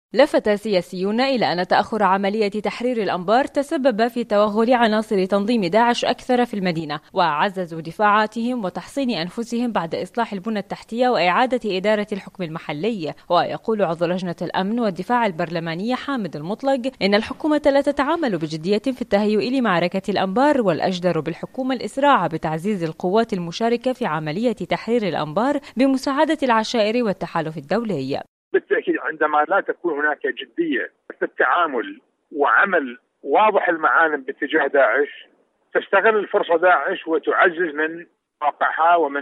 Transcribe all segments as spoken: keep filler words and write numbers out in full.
لفت سياسيون إلى أن تأخر عملية تحرير الأنبار تسبب في توغل عناصر تنظيم داعش أكثر في المدينة، وعززوا دفاعاتهم وتحصين أنفسهم بعد إصلاح البنى التحتية وإعادة إدارة الحكم المحلي. ويقول عضو لجنة الأمن والدفاع البرلمانية حامد المطلق إن الحكومة لا تتعامل بجدية في التهيؤ لمعركة الأنبار، والأجدر بالحكومة الإسراع بتعزيز القوات المشاركة في عملية تحرير الأنبار بمساعدة العشائر والتحالف الدولي. بالتأكيد عندما لا تكون هناك جدية في التعامل وعمل واضح المعالم باتجاه داعش، تستغل الفرصة داعش وتعزز من موقعها ومن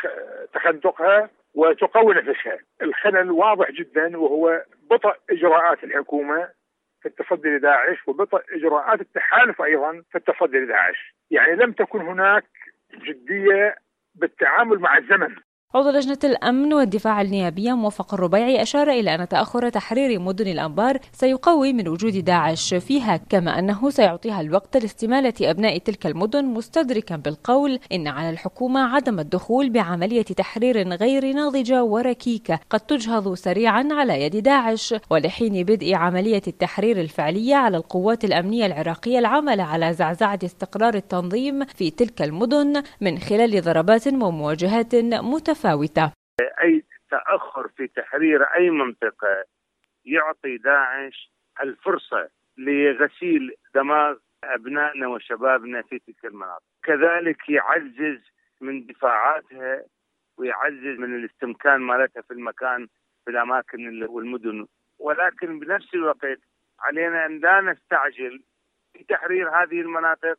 تخندقها وتقوي نفسها. الخلل واضح جدا، وهو بطء إجراءات الحكومة في التصدي لداعش وبطء إجراءات التحالف أيضا في التصدي لداعش. يعني لم تكن هناك جدية بالتعامل مع الزمن. عضو لجنة الأمن والدفاع النيابية موفق الربيعي أشار إلى أن تأخر تحرير مدن الأنبار سيقوي من وجود داعش فيها، كما أنه سيعطيها الوقت لاستمالة أبناء تلك المدن، مستدركا بالقول إن على الحكومة عدم الدخول بعملية تحرير غير ناضجة وركيكة قد تجهض سريعا على يد داعش، ولحين بدء عملية التحرير الفعلية على القوات الأمنية العراقية العمل على زعزعة استقرار التنظيم في تلك المدن من خلال ضربات ومواجهات متفاوتة. أي تأخر في تحرير أي منطقة يعطي داعش الفرصة لغسيل دماغ أبنائنا وشبابنا في تلك المناطق، كذلك يعزز من دفاعاتها ويعزز من الاستمكان مالتها في المكان في الأماكن والمدن. ولكن بنفس الوقت علينا أن لا نستعجل في تحرير هذه المناطق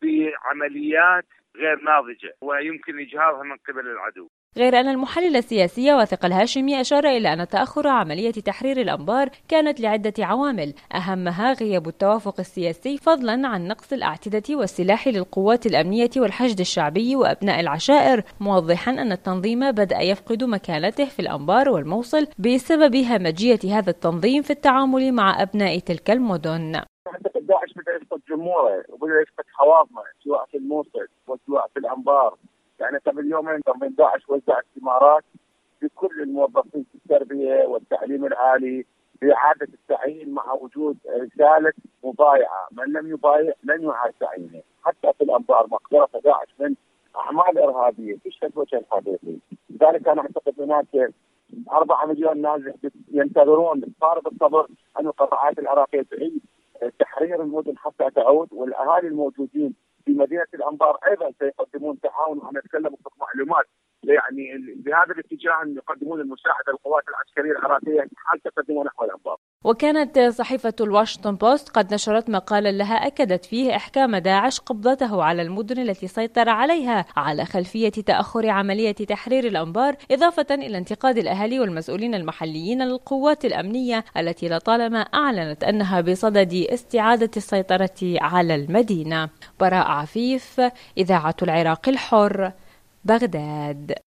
بعمليات غير ناضجة ويمكن إجهاضها من قبل العدو. غير أن المحلل السياسي واثق الهاشمي أشار إلى أن تأخر عملية تحرير الأنبار كانت لعدة عوامل، أهمها غياب التوافق السياسي فضلا عن نقص الأعتدة والسلاح للقوات الأمنية والحشد الشعبي وأبناء العشائر، موضحا أن التنظيم بدأ يفقد مكانته في الأنبار والموصل بسبب همجية هذا التنظيم في التعامل مع أبناء تلك المدن. أعتقد داعش بدأ يفقد جمهوره وبدأ يفقد حواضنه سواء في الموصل وسواء في الأنبار. يعني قبل يومين تنظيم داعش وزع استمارات لكل الموظفين في التربية والتعليم العالي بإعادة التعيين مع وجود رسالة مبايعة، من لم يبايع لن يعاد تعيينه. حتى في الأنبار مقدرة داعش من أعمال إرهابية تشهد وجه الحقيقي. لذلك أنا أعتقد هناك أربعة مليون نازح ينتظرون بفارغ الصبر أن القطاعات العراقية تعيد تحرير المدن حتى تعود، والأهالي الموجودين في مدينة الأنبار أيضا سيقدمون تعاون، وأنا أتكلم بصدق معلومات يعني بهذا الاتجاه أن يقدمون المساعدة للقوات العسكرية العراقية حال تقدموا نحو الأنبار. وكانت صحيفة الواشنطن بوست قد نشرت مقالا لها أكدت فيه إحكام داعش قبضته على المدن التي سيطر عليها على خلفية تأخر عملية تحرير الأنبار، إضافة إلى انتقاد الأهالي والمسؤولين المحليين للقوات الأمنية التي لطالما أعلنت أنها بصدد استعادة السيطرة على المدينة. براء عفيف، إذاعة العراق الحر، بغداد.